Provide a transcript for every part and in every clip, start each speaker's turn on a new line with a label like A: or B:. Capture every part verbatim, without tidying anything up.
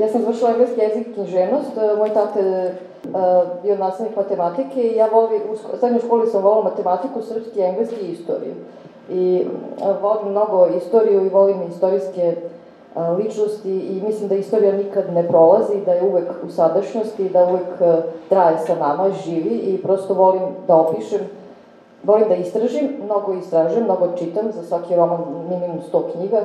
A: Ja sam završila engleski jezik i književnost, moj tata je bio nastavnik matematike i ja volim, u srednjoj školi sam volila matematiku, srpski, engleski i istoriju. I volim mnogo istoriju i volim istorijske ličnosti i mislim da istorija nikad ne prolazi, da je uvek u sadašnjosti, da uvek traje sa nama, živi i prosto volim da opišem, volim da istražim, mnogo istražujem, mnogo čitam, za svaki roman minimum sto knjiga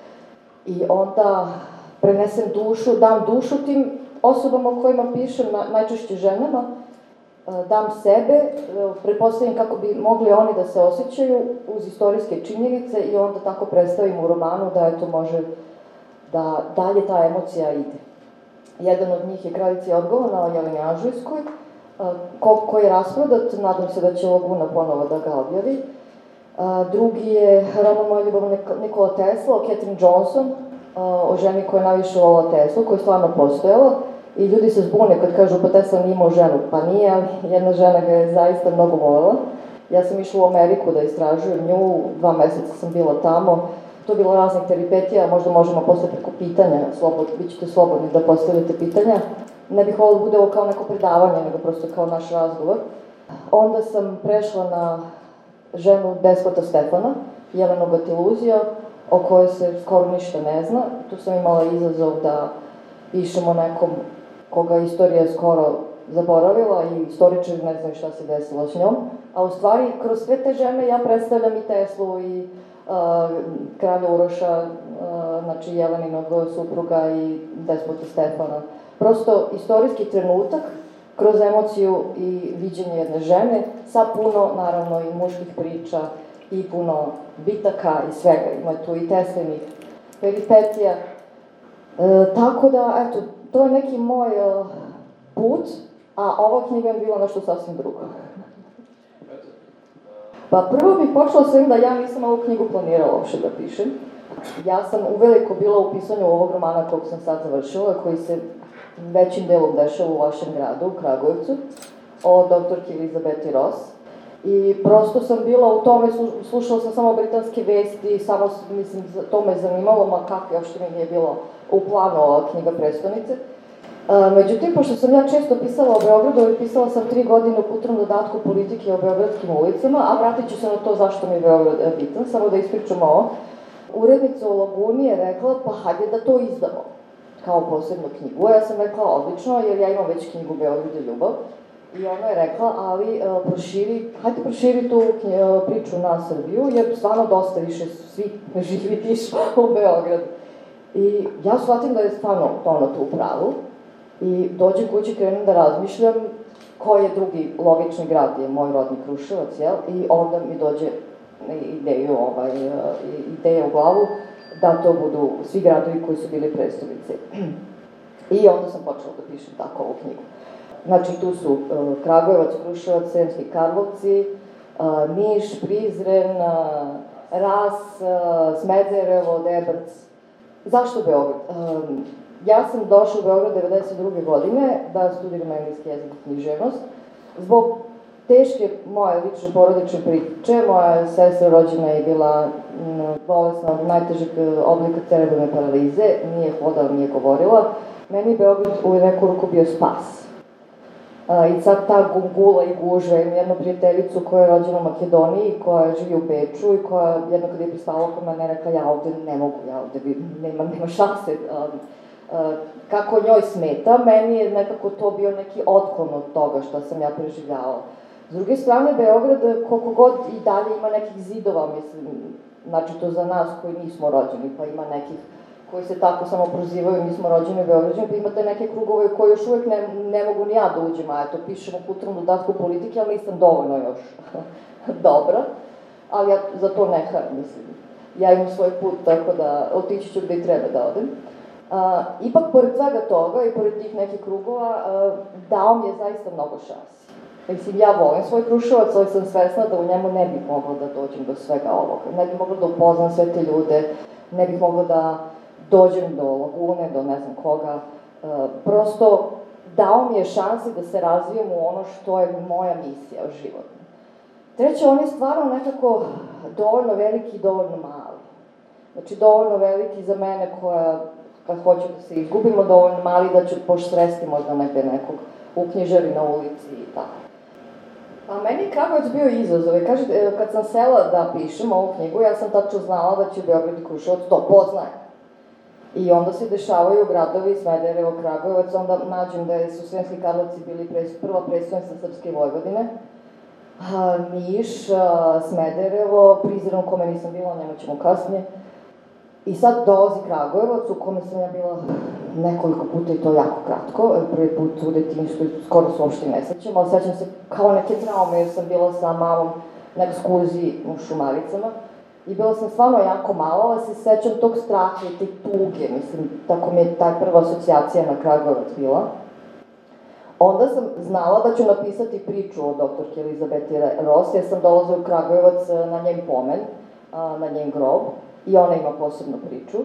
A: i onda prenesem dušu, dam dušu tim osobama o kojima pišem, najčešće ženama, dam sebe, pretpostavim kako bi mogli oni da se osjećaju uz istorijske činjenice i onda tako predstavim u romanu da eto može da dalje ta emocija ide. Jedan od njih je Kraljica Jorgovana o Jeleni Anžujskoj, ko, koji je rasprodat, nadam se da će Laguna ponovo da ga objavi. Drugi je roman Moja ljubav Nikola Tesla o Catherine Johnson, o ženi koja je najviše volila Teslu, koja je stvarno postojala. I ljudi se zbune kad kažu pa Tesla nije imao ženu. Pa nije, ali jedna žena ga je zaista mnogo volila. Ja sam išla u Ameriku da istražujem nju, dva meseca sam bila tamo. To je bilo raznih teripetija, možda možemo posle preko pitanja, slobod, bit ćete slobodni da postavljate pitanja. Ne bih volila da bude ovo kao neko predavanje, nego prosto kao naš razgovor. Onda sam prešla na ženu despota Stefana, Jelenu Gatiluzija, o kojoj se skoro ništa ne zna. Tu sam imala izazov da pišem o nekom koga istorija skoro zaboravila i istoričari ne znaju šta se desilo s njom. A u stvari, kroz sve te žene ja predstavljam i Teslu i uh, kralja Uroša, uh, znači Jeleninog supruga i despota Stefana. Prosto istorijski trenutak kroz emociju i viđenje jedne žene sa puno, naravno, i muških priča i puno bitaka i svega. Ima tu i Teslinih peripetija. E, tako da, eto, to je neki moj uh, put, a ova knjiga je bila nešto sasvim drugo. Pa prvo bih počela s ovim da ja nisam ovu knjigu planirala uopšte da pišem. Ja sam uveliko bila u pisanju ovog romana kog sam sad završila, koji se većim delom dešava u vašem gradu, u Kragujevcu, o doktorki Elizabeti Ross. I prosto sam bila u tome, slušala sam samo britanske vesti, samo, mislim, to me zanimalo, ma kako, uopšte mi nije bilo u planu ova knjiga Prestonice. Međutim, pošto sam ja često pisala o Beogradu i pisala sam tri godine u kulturnom dodatku politike o beogradskim ulicama, a vratit ću se na to zašto mi je Beograd bitan, samo da ispričam ovo. Urednica u Laguni je rekla, pa hajde da to izdamo kao posebnu knjigu. Ja sam rekla, odlično, jer ja imam već knjigu Beograd i ljubav. I ona je rekla, ali uh, proširi, hajde proširi tu uh, priču na Srbiju, jer stvarno dosta više svi živi pišu u Beogradu. I ja shvatim da je stvarno ona tu u pravu. I dođem kući, krenem da razmišljam koji je drugi logični grad, je moj rodni Kruševac, jel? I onda mi dođe ideju, ovaj, ideja u glavu da to budu svi gradovi koji su bili prestonice. I onda sam počela da pišem tako ovu knjigu. Znači, tu su uh, Kragujevac, Kruševac, Sremski Karlovci, uh, Niš, Prizren, uh, Ras, uh, Smederevo, Debrc. Zašto Beograd? Um, ja sam došla u Beograd devedeset druge godine da studiram engleski jezik i književnost. Zbog teške moje lične porodične priče, moja sestra rođena je bila m, bolesna od najtežeg oblika cerebralne paralize, nije hodala, nije govorila. Meni je Beograd u neku ruku bio spas. Uh, I sad ta gungula i gužva, imam jednu prijateljicu koja je rođena u Makedoniji, koja živi u Beču i koja jedno kada je pristala kod mene rekla, ja ovde ne mogu, ja ovde nema, nema šanse. Uh, uh, kako njoj smeta, meni je nekako to bio neki otklon od toga što sam ja preživljavala. S druge strane, Beograd, koliko god i dalje ima nekih zidova, mislim, znači to za nas koji nismo rođeni, pa ima nekih koji se tako samo prozivaju, mi smo rođeni u Beograđani, pa imate neke krugove u koje još uvek ne, ne mogu ni ja da uđem, a eto, pišem u kulturnom dodatku politike, ali nisam dovoljno još dobra, ali ja za to ne haram, mislim. Ja imam svoj put, tako da otići ću gde i treba da odem. A, ipak, pored svega toga i pored tih nekih krugova, a, dao mi je zaista mnogo šansi. Mislim, ja volim svoj Kruševac, ali sam svesna da u njemu ne bih mogla da dođem do svega ovoga. Ne bih mogla da upoznam sve te ljude, ne bih mogla da dođem do Lagune, do ne znam koga. E, prosto, dao mi je šanse da se razvijem u ono što je moja misija životna. Treće, on je stvarno nekako dovoljno veliki i dovoljno mali. Znači, dovoljno veliki za mene koja kad hoću da se izgubimo, dovoljno mali da ću poštresti možda negde nekog u knjižari na ulici i tako. A meni je Kragujevac bio izazov. Kažete, kad sam sela da pišem ovu knjigu, ja sam tačno znala da će Beograd i Kruševac to poznaje. I onda se dešavaju gradovi, Smederevo, Kragujevac, onda nađem da su Sremski Karlovci bili pres, prva predstavnica Srpske Vojvodine, a, Niš, a, Smederevo, Prizren u kome nisam bila, o njemu ćemo kasnije. I sad dolazi Kragujevac u kome sam ja bila nekoliko puta i to jako kratko, prvi put u detinjstvu, skoro se uopšte ne sećam, ali sećam se kao neke traume jer sam bila sa malom na ekskurziji u Šumaricama. I bila sam stvarno jako mala, ali se sećam tog straha i te tuge, mislim, tako mi je ta prva asocijacija na Kragujevac bila. Onda sam znala da ću napisati priču o doktorki Elizabeti Ross, jer sam dolazila u Kragujevac na njen pomen, na njen grob, i ona ima posebnu priču.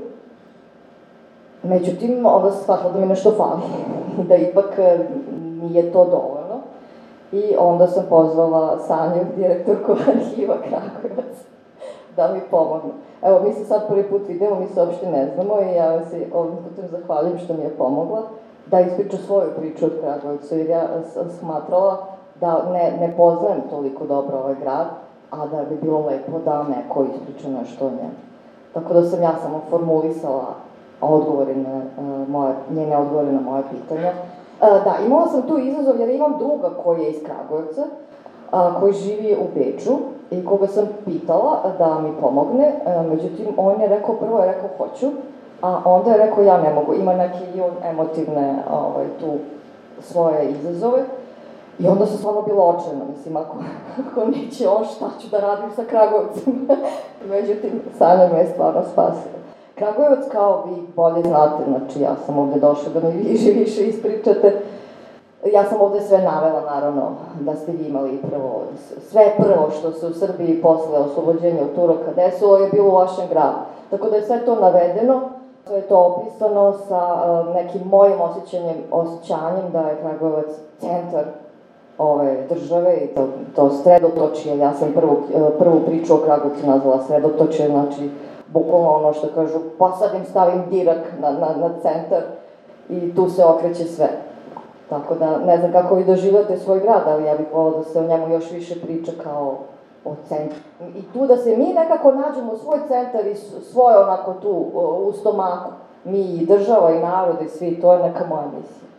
A: Međutim, onda sam shvatila da mi nešto fali, da ipak nije to dovoljno. I onda sam pozvala Sanju, direktorku arhiva Kragujevac, da mi pomogne. Evo, mi se sad prvi put vidimo, mi se uopšte ne znamo i ja se ovim putem zahvaljujem što mi je pomogla da ispriču svoju priču od Kragujevca, jer ja sam smatrala da ne, ne poznajem toliko dobro ovaj grad, a da bi bilo lepo da neko ispriča nešto o njemu. Tako da sam ja samo formulisala odgovore na, uh, moje, njene odgovore na moje pitanja. Uh, da, imala sam tu izazov jer imam druga koji je iz Kragujevca, uh, koji živi u Beču i koga sam pitala da mi pomogne, uh, međutim on je rekao, prvo je rekao hoću, a onda je rekao ja ne mogu, ima neke i on emotivne ovaj, tu svoje izazove. I onda sam stvarno bila očajna, mislim, ako, ako neće on, šta ću da radim sa Kragujevcem? Međutim, Sanja me je stvarno spasila. Kragujevac, kao vi bolje znate, znači ja sam ovde došla da mi više, više ispričate. Ja sam ovde sve navela, naravno, da ste vi imali prvo, sve prvo što se u Srbiji posle oslobođenja od Turaka desilo je bilo u vašem gradu. Tako da je sve to navedeno, sve je to opisano sa uh, nekim mojim osjećanjem, osjećanjem da je Kragujevac centar ove države i to, to sredotočje. Ja sam prvu, prvu priču o Kragujevcu nazvala sredotočje, znači bukvalno ono što kažu, pa sad im stavim dirak na, na, na centar i tu se okreće sve. Tako da, ne znam kako vi doživljate svoj grad, ali ja bih volila da se o njemu još više priča kao o centru. I tu da se mi nekako nađemo svoj centar i svoje onako tu u stomaku. Mi i država i narod i svi, to je neka moja misija.